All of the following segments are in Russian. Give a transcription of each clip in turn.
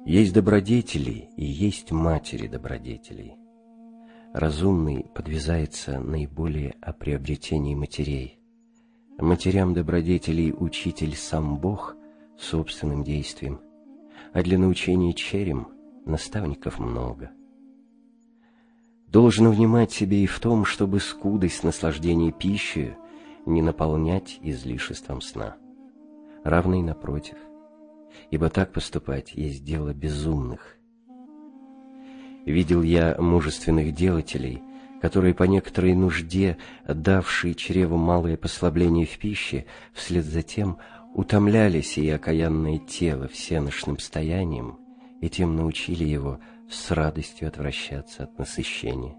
Есть добродетели и есть матери добродетелей. Разумный подвязается наиболее о приобретении матерей. Матерям добродетелей учитель сам Бог собственным действием, а для научения черем наставников много. Должен внимать себе и в том, чтобы скудость наслаждения пищей не наполнять излишеством сна. Равно и напротив, ибо так поступать есть дело безумных. Видел я мужественных делателей, которые по некоторой нужде, давшие чреву малое послабление в пище, вслед за тем утомляли сие окаянное тело всенощным стоянием и тем научили его с радостью отвращаться от насыщения.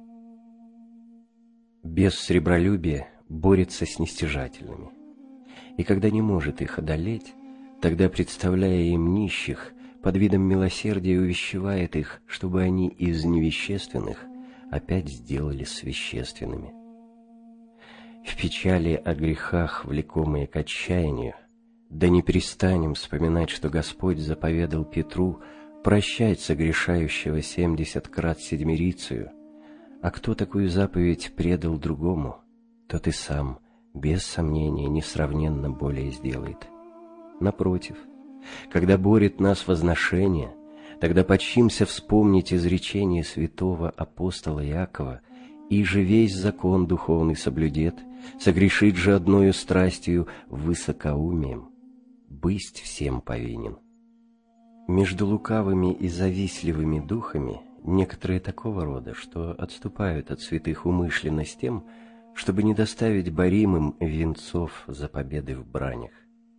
Бес сребролюбия борется с нестяжательными, и когда не может их одолеть, тогда, представляя им нищих, под видом милосердия увещевает их, чтобы они из невещественных опять сделались вещественными. В печали о грехах, влекомые к отчаянию, да не перестанем вспоминать, что Господь заповедал Петру прощать согрешающего 70 крат седмирицию, а кто такую заповедь предал другому, тот и сам, без сомнения, несравненно более сделает. Напротив, когда борет нас возношение, тогда почимся вспомнить изречение святого апостола Иакова: «И же весь закон духовный соблюдет, согрешит же одною страстью высокоумием, бысть всем повинен». Между лукавыми и завистливыми духами некоторые такого рода, что отступают от святых умышленно с тем, чтобы не доставить боримым венцов за победы в бранях.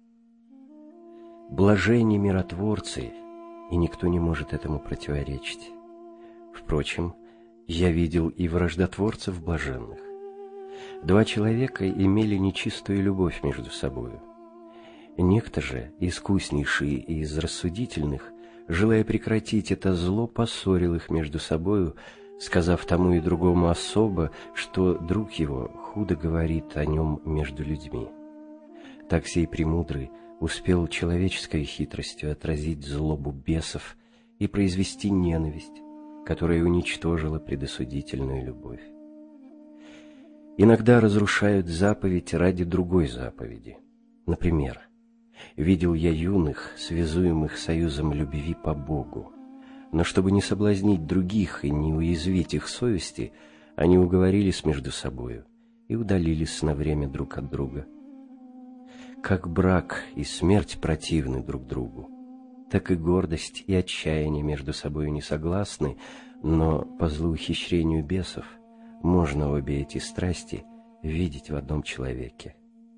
Блаженны миротворцы, и никто не может этому противоречить. Впрочем, я видел и враждотворцев блаженных. Два человека имели нечистую любовь между собою. Некто же, искуснейший из рассудительных, желая прекратить это зло, поссорил их между собою, сказав тому и другому особо, что друг его худо говорит о нем между людьми. Так сей премудрый успел человеческой хитростью отразить злобу бесов и произвести ненависть, которая уничтожила предосудительную любовь. Иногда разрушают заповедь ради другой заповеди. Например, видел я юных, связуемых союзом любви по Богу, но чтобы не соблазнить других и не уязвить их совести, они уговорились между собою и удалились на время друг от друга. Как брак и смерть противны друг другу, так и гордость и отчаяние между собою не согласны, но по злоухищрению бесов можно обе эти страсти видеть в одном человеке.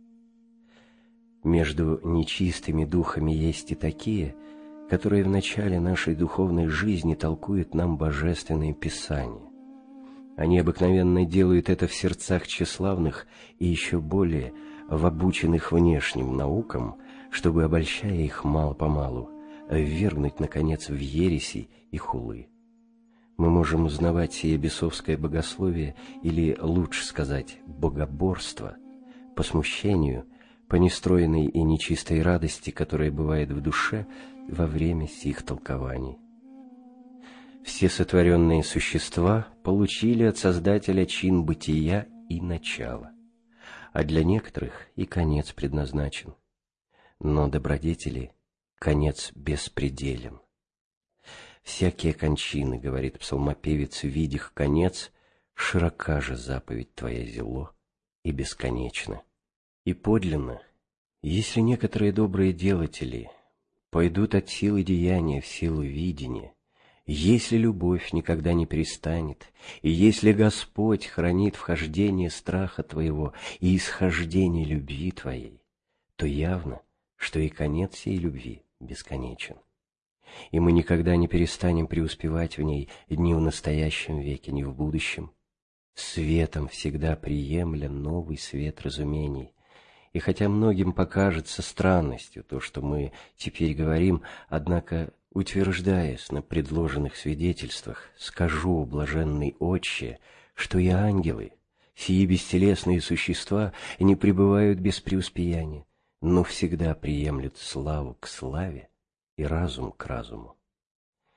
Между нечистыми духами есть и такие, которые в начале нашей духовной жизни толкуют нам божественные писания. Они обыкновенно делают это в сердцах тщеславных и еще более в обученных внешним наукам, чтобы, обольщая их мало-помалу, ввергнуть, наконец, в ереси и хулы. Мы можем узнавать сие бесовское богословие, или, лучше сказать, богоборство, по смущению, по нестроенной и нечистой радости, которая бывает в душе во время сих толкований. Все сотворенные существа получили от Создателя чин бытия и начало, а для некоторых и конец предназначен. Но добродетели конец беспределен. «Всякие кончины, — говорит псалмопевец, — видях конец, широка же заповедь твоя зело и бесконечна». И подлинно, если некоторые добрые делатели пойдут от силы деяния в силу видения, если любовь никогда не перестанет, и если Господь хранит вхождение страха твоего и исхождение любви твоей, то явно, что и конец сей любви бесконечен. И мы никогда не перестанем преуспевать в ней ни в настоящем веке, ни в будущем. Светом всегда приемля новый свет разумений. И хотя многим покажется странностью то, что мы теперь говорим, однако, утверждаясь на предложенных свидетельствах, скажу, блаженный Отче, что и ангелы, сии бестелесные существа, не пребывают без преуспеяния, но всегда приемлют славу к славе и разум к разуму.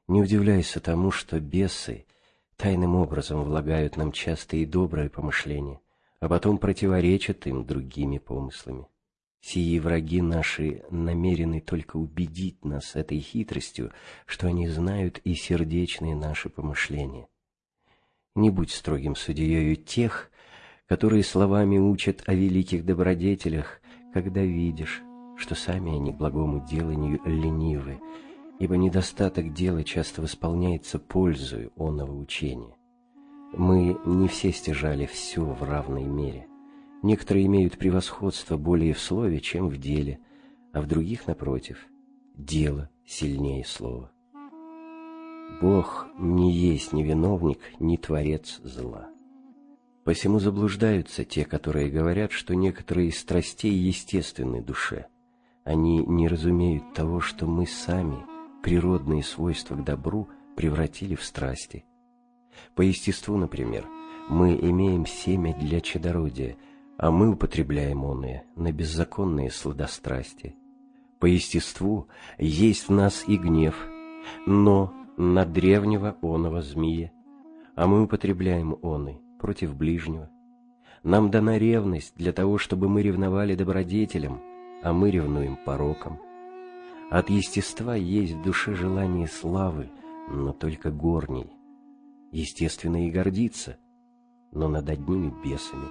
Не удивляйся тому, что бесы тайным образом влагают нам часто и добрые помышления, а потом противоречат им другими помыслами. Сии враги наши намерены только убедить нас этой хитростью, что они знают и сердечные наши помышления. Не будь строгим судьею тех, которые словами учат о великих добродетелях, когда видишь, что сами они благому деланию ленивы, ибо недостаток дела часто восполняется пользою оного учения. Мы не все стяжали все в равной мере. Некоторые имеют превосходство более в слове, чем в деле, а в других, напротив, дело сильнее слова. Бог не есть ни виновник, ни творец зла. Посему заблуждаются те, которые говорят, что некоторые из страстей естественны душе. Они не разумеют того, что мы сами природные свойства к добру превратили в страсти. По естеству, например, мы имеем семя для чадородия, а мы употребляем оное на беззаконные сладострастия. По естеству есть в нас и гнев, но на древнего оного змея, а мы употребляем оный против ближнего. Нам дана ревность для того, чтобы мы ревновали добродетелям, а мы ревнуем пороком. От естества есть в душе желание славы, но только горней. Естественно и гордиться, но над одними бесами.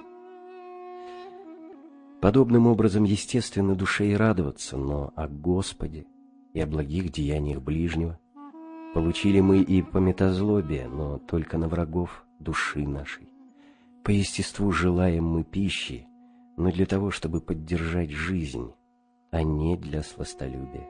Подобным образом естественно душе и радоваться, но о Господе и о благих деяниях ближнего. Получили мы и пометозлобие, но только на врагов души нашей. По естеству желаем мы пищи, но для того, чтобы поддержать жизнь, а не для сластолюбия.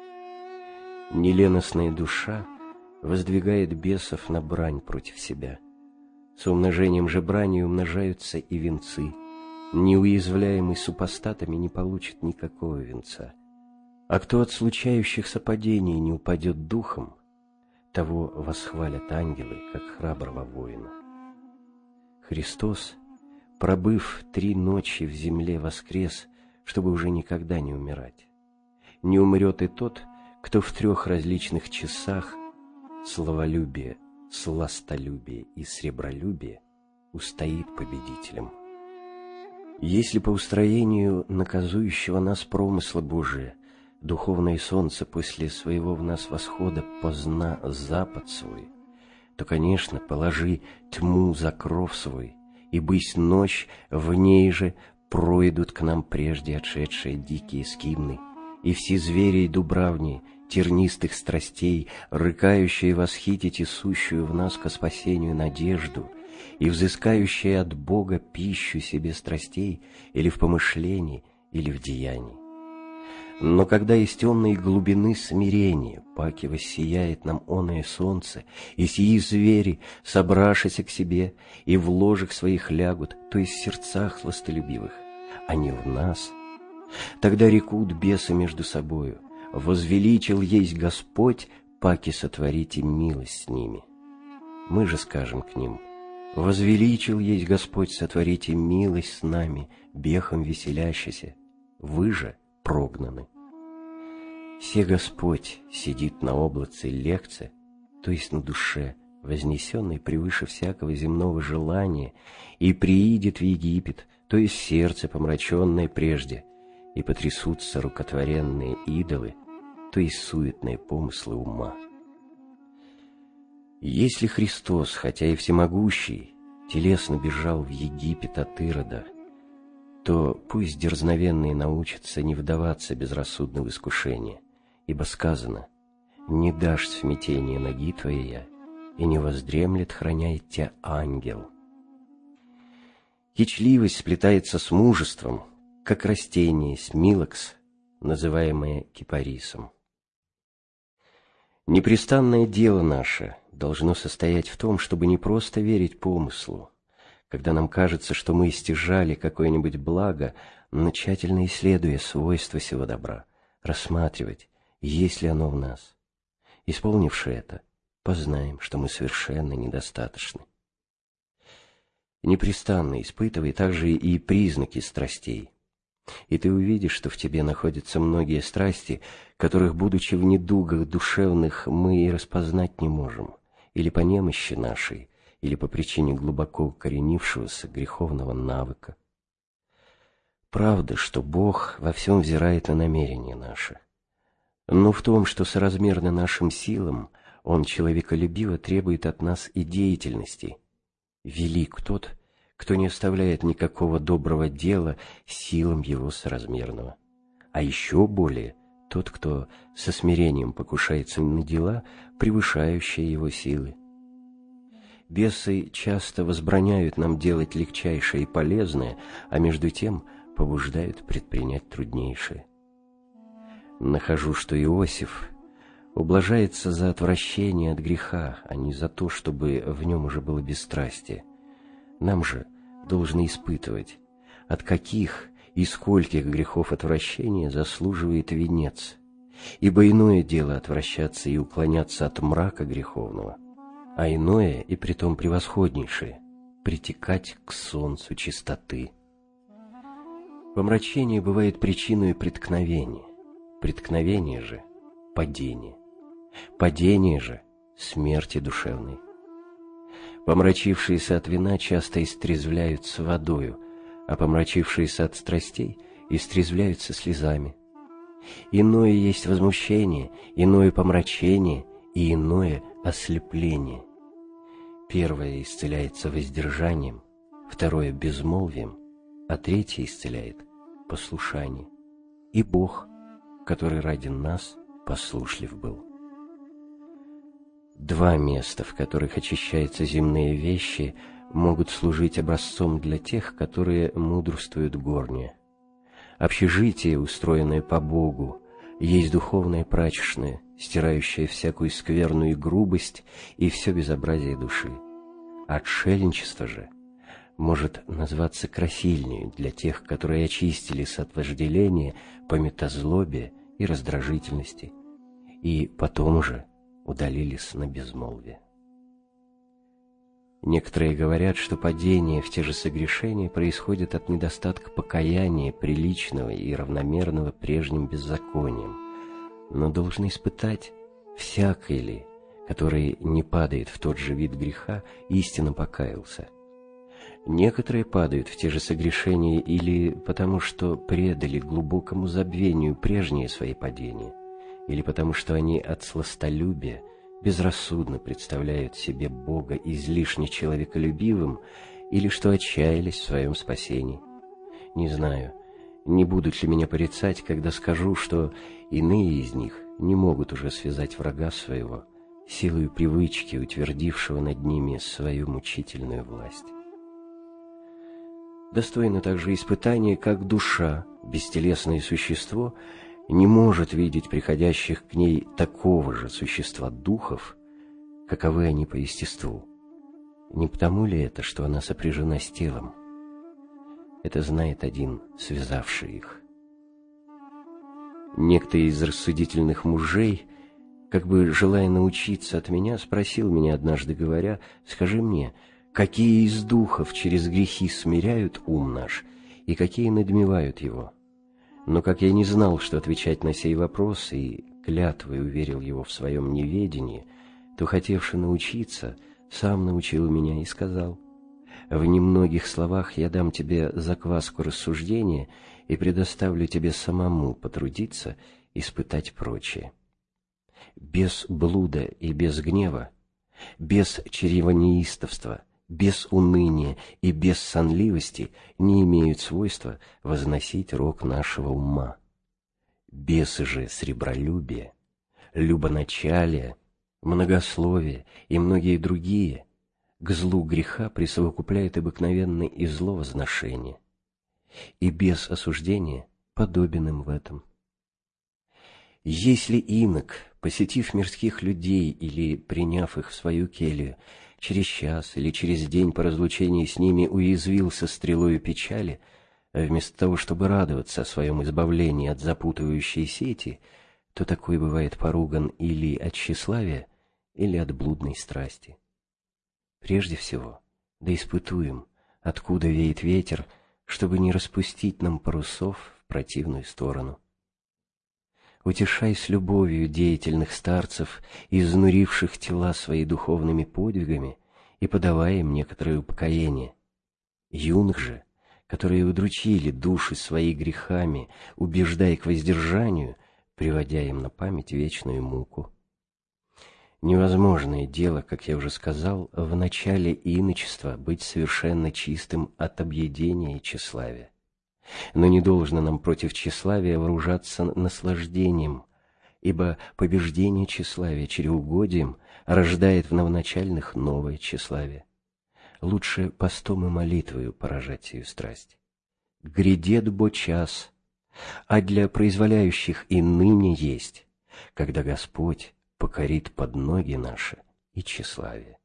Неленостная душа воздвигает бесов на брань против себя. С умножением же брани умножаются и венцы. Неуязвляемый супостатами не получит никакого венца. А кто от случающихся падений не упадет духом, того восхвалят ангелы, как храброго воина. Христос, пробыв 3 ночи в земле, воскрес, чтобы уже никогда не умирать. Не умрет и тот, кто в 3 различных часах славолюбие, сластолюбие и сребролюбие устоит победителем. Если по устроению наказующего нас промысла Божия духовное солнце после своего в нас восхода позна запад свой, то, конечно, положи тьму за кров свой, и бысь ночь, в ней же пройдут к нам прежде отшедшие дикие скимны, и все звери и дубравни, тернистых страстей, рыкающие восхитить и сущую в нас ко спасению надежду, и взыскающие от Бога пищу себе страстей или в помышлении, или в деянии. Но когда из темной глубины смирения паки воссияет нам оное солнце, и сии звери, собравшися к себе, и в ложах своих лягут, то есть в сердцах сластолюбивых, а не в нас, тогда рекут бесы между собою: возвеличил есть Господь, паки сотворите милость с ними. Мы же скажем к ним: возвеличил есть Господь, сотворите милость с нами, бехом веселящийся. Вы же прогнаны. Се Господь сидит на облаце легце, то есть на душе, вознесенной превыше всякого земного желания, и приидет в Египет, то есть сердце, помраченное прежде, и потрясутся рукотворенные идолы, то есть суетные помыслы ума. Если Христос, хотя и всемогущий, телесно бежал в Египет от Ирода, то пусть дерзновенные научатся не вдаваться безрассудно в искушение, ибо сказано: «Не дашь смятения ноги твоей, и не воздремлет, храняет тебя ангел». Кичливость сплетается с мужеством, как растение смилокс, называемое кипарисом. Непрестанное дело наше должно состоять в том, чтобы не просто верить помыслу, когда нам кажется, что мы стяжали какое-нибудь благо, но тщательно исследуя свойства сего добра, рассматривать, есть ли оно в нас. Исполнивши это, познаем, что мы совершенно недостаточны. Непрестанно испытывай также и признаки страстей. И ты увидишь, что в тебе находятся многие страсти, которых, будучи в недугах душевных, мы и распознать не можем, или по немощи нашей, или по причине глубоко укоренившегося греховного навыка. Правда, что Бог во всем взирает на намерения наши, но в том, что соразмерно нашим силам, Он человеколюбиво требует от нас и деятельности. Велик тот, кто не оставляет никакого доброго дела силам его соразмерного, а еще более тот, кто со смирением покушается на дела, превышающие его силы. Бесы часто возбраняют нам делать легчайшее и полезное, а между тем побуждают предпринять труднейшее. Нахожу, что Иосиф ублажается за отвращение от греха, а не за то, чтобы в нем уже было бесстрастие. Нам же должны испытывать, от каких и скольких грехов отвращения заслуживает венец, ибо иное дело отвращаться и уклоняться от мрака греховного, а иное, и притом превосходнейшее, притекать к солнцу чистоты. Помрачение бывает причиной преткновения, преткновение же — падение, падение же — смерти душевной. Помрачившиеся от вина часто истрезвляются водою, а помрачившиеся от страстей истрезвляются слезами. Иное есть возмущение, иное помрачение и иное ослепление. Первое исцеляется воздержанием, второе — безмолвием, а третье исцеляет послушанием. И Бог, который ради нас послушлив был. Два места, в которых очищаются земные вещи, могут служить образцом для тех, которые мудрствуют горнее. Общежитие, устроенное по Богу, есть духовное прачечное, стирающее всякую скверную грубость и все безобразие души. Отшельничество же может назваться красильнею для тех, которые очистились от вожделения, пометозлобия и раздражительности, и потом же удалились на безмолвие. Некоторые говорят, что падение в те же согрешения происходит от недостатка покаяния, приличного и равномерного прежним беззаконием, но должны испытать, всякий ли, который не падает в тот же вид греха, истинно покаялся. Некоторые падают в те же согрешения или потому, что предали глубокому забвению прежние свои падения, или потому, что они от сластолюбия безрассудно представляют себе Бога излишне человеколюбивым, или что отчаялись в своем спасении. Не знаю, не будут ли меня порицать, когда скажу, что иные из них не могут уже связать врага своего силою привычки, утвердившего над ними свою мучительную власть. Достойно также испытания, как душа, бестелесное существо, не может видеть приходящих к ней такого же существа духов, каковы они по естеству. Не потому ли это, что она сопряжена с телом? Это знает один, связавший их. Некто из рассудительных мужей, как бы желая научиться от меня, спросил меня однажды, говоря: «Скажи мне, какие из духов через грехи смиряют ум наш, и какие надмевают его?» Но как я не знал, что отвечать на сей вопрос, и клятвой уверил его в своем неведении, то, хотевши научиться, сам научил меня и сказал: «В немногих словах я дам тебе закваску рассуждения и предоставлю тебе самому потрудиться испытать прочее. Без блуда и без гнева, без чревонеистовства, без уныния и без сонливости не имеют свойства возносить рог нашего ума. Бесы же сребролюбия, любоначалия, многословия и многие другие к злу греха присовокупляют обыкновенно и зло возношения, и бес осуждения подобен им в этом. Если инок, посетив мирских людей или приняв их в свою келью, через час или через день по разлучении с ними уязвился стрелою печали, а вместо того, чтобы радоваться о своем избавлении от запутывающей сети, то такой бывает поруган или от тщеславия, или от блудной страсти. Прежде всего, да испытуем, откуда веет ветер, чтобы не распустить нам парусов в противную сторону. Утешай с любовью деятельных старцев, изнуривших тела свои духовными подвигами, и подавай им некоторое упокоение. Юных же, которые удручили души свои грехами, убеждая к воздержанию, приводя им на память вечную муку. Невозможное дело, как я уже сказал, в начале иночества быть совершенно чистым от объедения и тщеславия. Но не должно нам против тщеславия вооружаться наслаждением, ибо побеждение тщеславия чревоугодием рождает в новоначальных новое тщеславие. Лучше постом и молитвою поражать сию страсть. Грядет бо час, а для произволяющих и ныне есть, когда Господь покорит под ноги наши и тщеславие.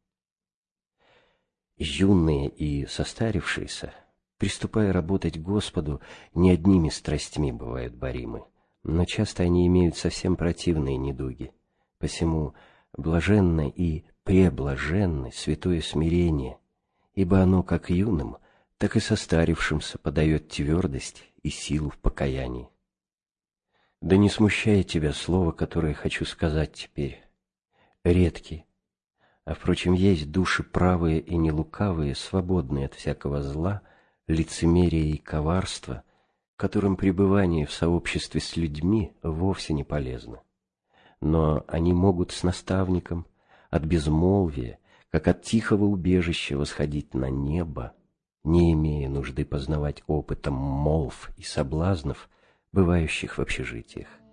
Юные и состарившиеся, приступая работать Господу, не одними страстьми бывают боримы, но часто они имеют совсем противные недуги. Посему блаженно и преблаженно святое смирение, ибо оно как юным, так и состарившимся подает твердость и силу в покаянии. Да не смущает тебя слово, которое хочу сказать теперь. Редки, а впрочем, есть души правые и нелукавые, свободные от всякого зла, лицемерия и коварства, которым пребывание в сообществе с людьми вовсе не полезно. Но они могут с наставником от безмолвия, как от тихого убежища, восходить на небо, не имея нужды познавать опытом молв и соблазнов, бывающих в общежитиях.